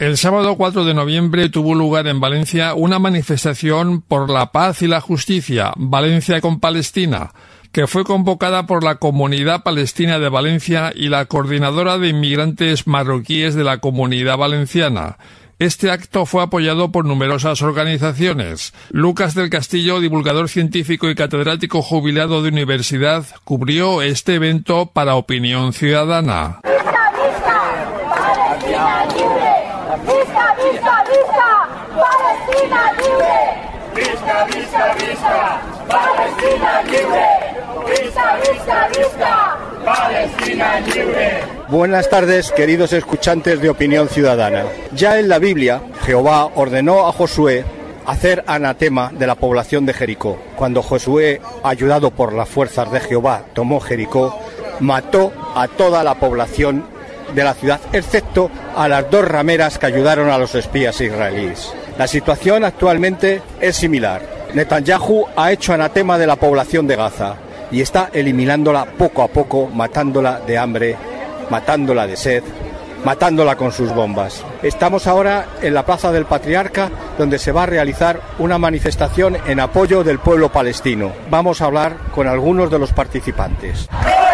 El sábado 4 de noviembre tuvo lugar en Valencia una manifestación por la paz y la justicia, Valencia con Palestina, que fue convocada por la Comunidad Palestina de Valencia y la Coordinadora de Inmigrantes Marroquíes de la Comunidad Valenciana. Este acto fue apoyado por numerosas organizaciones. Lucas del Castillo, divulgador científico y catedrático jubilado de universidad, cubrió este evento para Opinión Ciudadana. ¡Vista, vista! ¡Palestina libre! ¡Vista, vista, vista! ¡Palestina libre! ¡Vista, vista, vista! ¡Palestina libre! ¡Vista, vista, vista! ¡Palestina libre! Buenas tardes, queridos escuchantes de Opinión Ciudadana. Ya en la Biblia, Jehová ordenó a Josué hacer anatema de la población de Jericó. Cuando Josué, ayudado por las fuerzas de Jehová, tomó Jericó, mató a toda la población de la ciudad, excepto a las 2 rameras que ayudaron a los espías israelíes. La situación actualmente es similar. Netanyahu ha hecho anatema de la población de Gaza y está eliminándola poco a poco, matándola de hambre, matándola de sed, matándola con sus bombas. Estamos ahora en la Plaza del Patriarca, donde se va a realizar una manifestación en apoyo del pueblo palestino. Vamos a hablar con algunos de los participantes.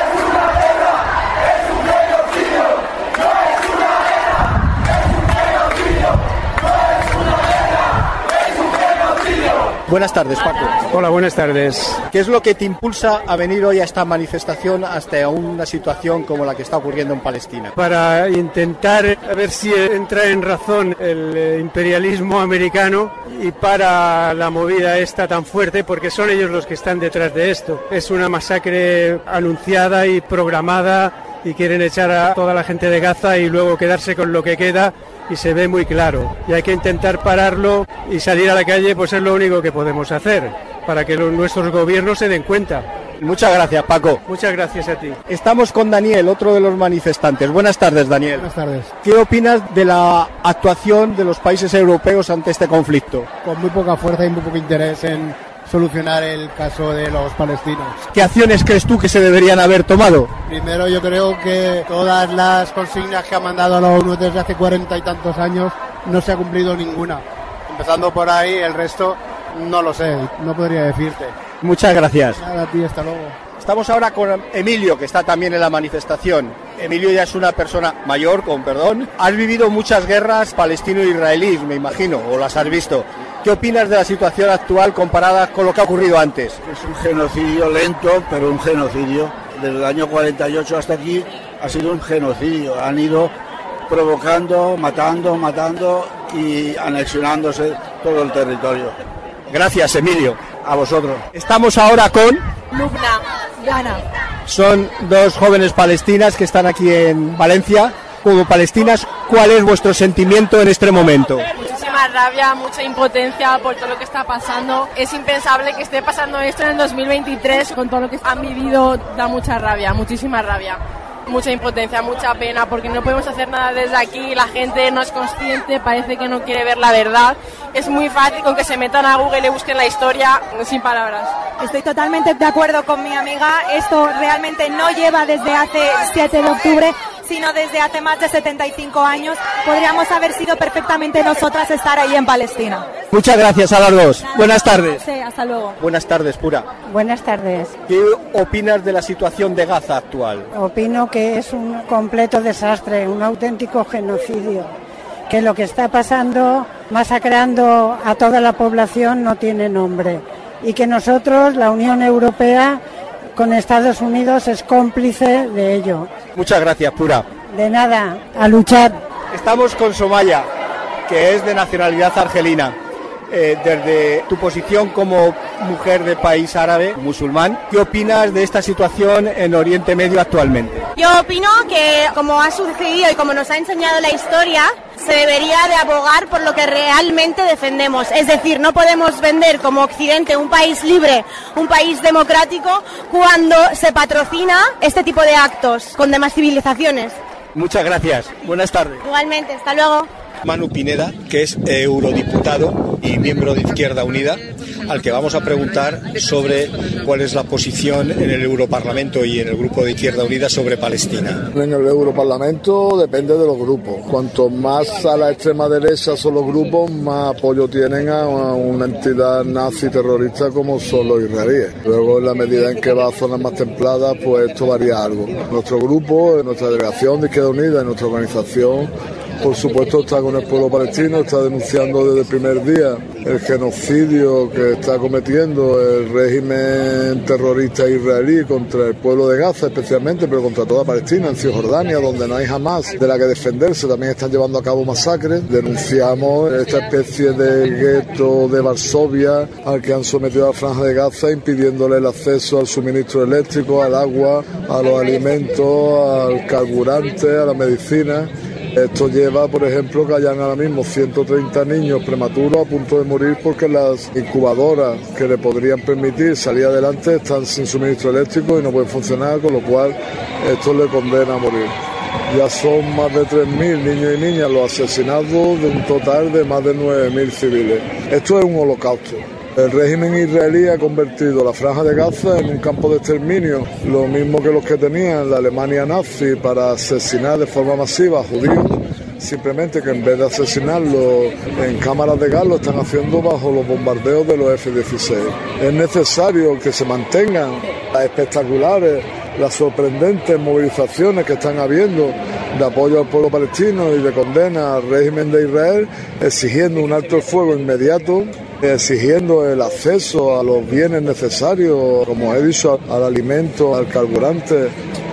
Buenas tardes, Paco. Hola, buenas tardes. ¿Qué es lo que te impulsa a venir hoy a esta manifestación hasta una situación como la que está ocurriendo en Palestina? Para intentar a ver si entra en razón el imperialismo americano y para la movida esta tan fuerte, porque son ellos los que están detrás de esto. Es una masacre anunciada y programada y quieren echar a toda la gente de Gaza y luego quedarse con lo que queda. Y se ve muy claro, y hay que intentar pararlo y salir a la calle, pues es lo único que podemos hacer, para que nuestros gobiernos se den cuenta. Muchas gracias, Paco. Muchas gracias a ti. Estamos con Daniel, otro de los manifestantes. Buenas tardes, Daniel. Buenas tardes. ¿Qué opinas de la actuación de los países europeos ante este conflicto? Con muy poca fuerza y muy poco interés en solucionar el caso de los palestinos. ¿Qué acciones crees tú que se deberían haber tomado? Primero, yo creo que todas las consignas que ha mandado la ONU desde hace 40 y tantos años no se ha cumplido ninguna. Empezando por ahí, el resto no lo sé, no podría decirte. Muchas gracias. Nada, a ti, hasta luego. Estamos ahora con Emilio, que está también en la manifestación. Emilio ya es una persona mayor, con perdón. Has vivido muchas guerras palestino-israelíes, me imagino, o las has visto. ¿Qué opinas de la situación actual comparada con lo que ha ocurrido antes? Es un genocidio lento, pero un genocidio. Desde el año 48 hasta aquí ha sido un genocidio. Han ido provocando, matando y anexionándose todo el territorio. Gracias, Emilio. A vosotros. Estamos ahora con Lubna, Gana. Son 2 jóvenes palestinas que están aquí en Valencia. Como palestinas, ¿cuál es vuestro sentimiento en este momento? Muchísima rabia, mucha impotencia por todo lo que está pasando. Es impensable que esté pasando esto en el 2023 con todo lo que han vivido. Da mucha rabia, muchísima rabia. Mucha impotencia, mucha pena, porque no podemos hacer nada desde aquí, la gente no es consciente, parece que no quiere ver la verdad. Es muy fácil con que se metan a Google y busquen la historia, sin palabras. Estoy totalmente de acuerdo con mi amiga, esto realmente no lleva desde hace 7 de octubre, sino desde hace más de 75 años. Podríamos haber sido perfectamente nosotras estar ahí en Palestina. Muchas gracias a las 2. Buenas tardes. Sí, hasta luego. Buenas tardes, Pura. Buenas tardes. ¿Qué opinas de la situación de Gaza actual? Opino que es un completo desastre, un auténtico genocidio. Que lo que está pasando, masacrando a toda la población, no tiene nombre. Y que nosotros, la Unión Europea, con Estados Unidos, es cómplice de ello. Muchas gracias, Pura. De nada, a luchar. Estamos con Somaya, que es de nacionalidad argelina. Desde tu posición como mujer de país árabe, musulmán, ¿qué opinas de esta situación en Oriente Medio actualmente? Yo opino que, como ha sucedido y como nos ha enseñado la historia, se debería de abogar por lo que realmente defendemos. Es decir, no podemos vender como Occidente un país libre, un país democrático, cuando se patrocina este tipo de actos con demás civilizaciones. Muchas gracias. Buenas tardes. Igualmente, hasta luego. Manu Pineda, que es eurodiputado y miembro de Izquierda Unida, al que vamos a preguntar sobre cuál es la posición en el Europarlamento y en el grupo de Izquierda Unida sobre Palestina. En el Europarlamento depende de los grupos. Cuanto más a la extrema derecha son los grupos, más apoyo tienen a una entidad nazi terrorista como son los israelíes. Luego, en la medida en que va a zonas más templadas, pues esto varía algo. Nuestro grupo, nuestra delegación de Izquierda Unida y nuestra organización, por supuesto, está con el pueblo palestino, está denunciando desde el primer día el genocidio que está cometiendo el régimen terrorista israelí contra el pueblo de Gaza especialmente, pero contra toda Palestina, en Cisjordania, donde no hay jamás de la que defenderse. También están llevando a cabo masacres. Denunciamos esta especie de gueto de Varsovia al que han sometido a la Franja de Gaza, impidiéndole el acceso al suministro eléctrico, al agua, a los alimentos, al carburante, a la medicina. Esto lleva, por ejemplo, que hayan ahora mismo 130 niños prematuros a punto de morir porque las incubadoras que le podrían permitir salir adelante están sin suministro eléctrico y no pueden funcionar, con lo cual esto le condena a morir. Ya son más de 3.000 niños y niñas los asesinados de un total de más de 9.000 civiles. Esto es un holocausto. El régimen israelí ha convertido la Franja de Gaza en un campo de exterminio, lo mismo que los que tenían la Alemania nazi para asesinar de forma masiva a judíos, simplemente que en vez de asesinarlos en cámaras de gas lo están haciendo bajo los bombardeos de los F-16. Es necesario que se mantengan las espectaculares, las sorprendentes movilizaciones que están habiendo de apoyo al pueblo palestino y de condena al régimen de Israel, exigiendo un alto el fuego inmediato, exigiendo el acceso a los bienes necesarios, como he dicho, al alimento, al carburante,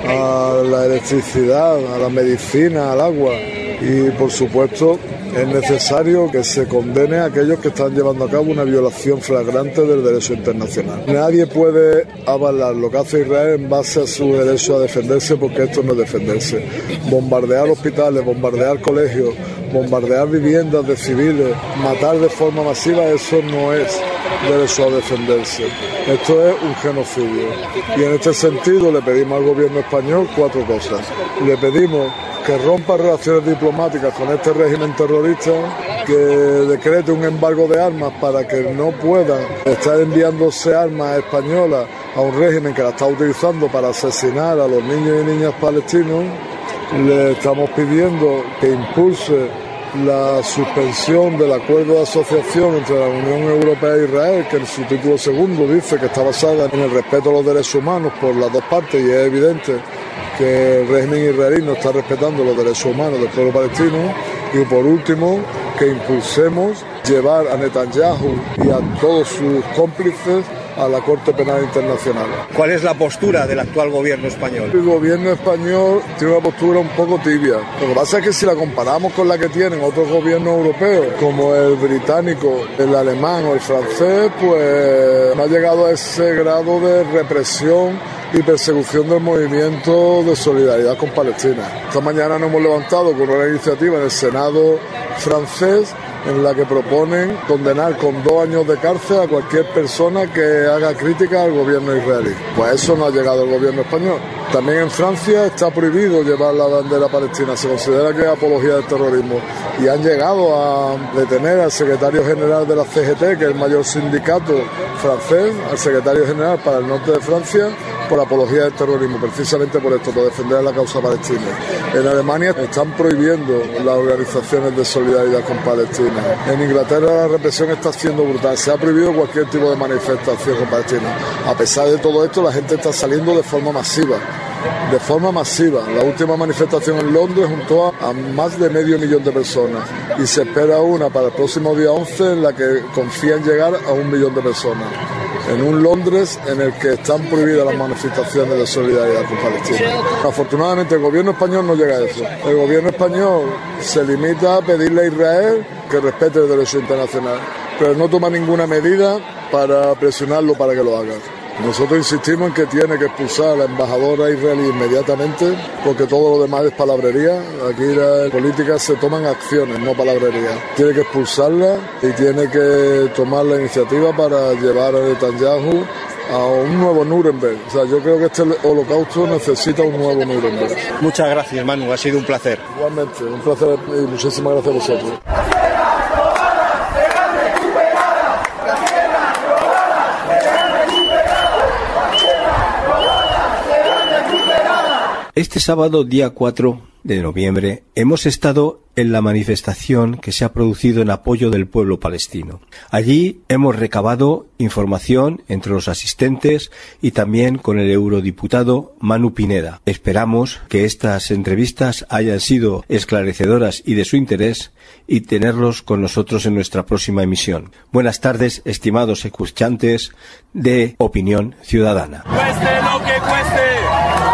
a la electricidad, a la medicina, al agua. Y por supuesto es necesario que se condene a aquellos que están llevando a cabo una violación flagrante del derecho internacional. Nadie puede avalar lo que hace Israel en base a su derecho a defenderse, porque esto no es defenderse. Bombardear hospitales, bombardear colegios, bombardear viviendas de civiles, matar de forma masiva, eso no es derecho a defenderse. Esto es un genocidio. Y en este sentido le pedimos al gobierno español 4 cosas. Le pedimos que rompa relaciones diplomáticas con este régimen terrorista, que decrete un embargo de armas para que no puedan estar enviándose armas españolas a un régimen que la está utilizando para asesinar a los niños y niñas palestinos. Le estamos pidiendo que impulse la suspensión del acuerdo de asociación entre la Unión Europea e Israel, que en su título segundo dice que está basada en el respeto a los derechos humanos por las dos partes, y es evidente que el régimen israelí no está respetando los derechos humanos del pueblo palestino. Y por último, que impulsemos llevar a Netanyahu y a todos sus cómplices a la Corte Penal Internacional. ¿Cuál es la postura del actual gobierno español? El gobierno español tiene una postura un poco tibia. Lo que pasa es que si la comparamos con la que tienen otros gobiernos europeos, como el británico, el alemán o el francés, pues no ha llegado a ese grado de represión y persecución del movimiento de solidaridad con Palestina. Esta mañana nos hemos levantado con una iniciativa en el Senado francés en la que proponen condenar con 2 años de cárcel a cualquier persona que haga crítica al gobierno israelí. Pues eso no ha llegado al gobierno español. También en Francia está prohibido llevar la bandera palestina, se considera que es apología del terrorismo. Y han llegado a detener al secretario general de la CGT, que es el mayor sindicato francés, al secretario general para el norte de Francia, por apología del terrorismo, precisamente por esto, por defender la causa palestina. En Alemania están prohibiendo las organizaciones de solidaridad con Palestina. En Inglaterra la represión está siendo brutal, se ha prohibido cualquier tipo de manifestación con Palestina. A pesar de todo esto, la gente está saliendo de forma masiva. De forma masiva. La última manifestación en Londres juntó a más de 500.000 de personas y se espera una para el próximo día 11 en la que confían llegar a 1 millón de personas. En un Londres en el que están prohibidas las manifestaciones de solidaridad con Palestina. Afortunadamente el gobierno español no llega a eso. El gobierno español se limita a pedirle a Israel que respete el derecho internacional, pero no toma ninguna medida para presionarlo para que lo haga. Nosotros insistimos en que tiene que expulsar a la embajadora israelí inmediatamente, porque todo lo demás es palabrería. Aquí las políticas se toman acciones, no palabrería. Tiene que expulsarla y tiene que tomar la iniciativa para llevar a Netanyahu a un nuevo Nuremberg. O sea, yo creo que este holocausto necesita un nuevo Nuremberg. Muchas gracias, Manu, ha sido un placer. Igualmente, un placer y muchísimas gracias a vosotros. Este sábado, día 4 de noviembre, hemos estado en la manifestación que se ha producido en apoyo del pueblo palestino. Allí hemos recabado información entre los asistentes y también con el eurodiputado Manu Pineda. Esperamos que estas entrevistas hayan sido esclarecedoras y de su interés y tenerlos con nosotros en nuestra próxima emisión. Buenas tardes, estimados escuchantes de Opinión Ciudadana. Cueste lo que cueste.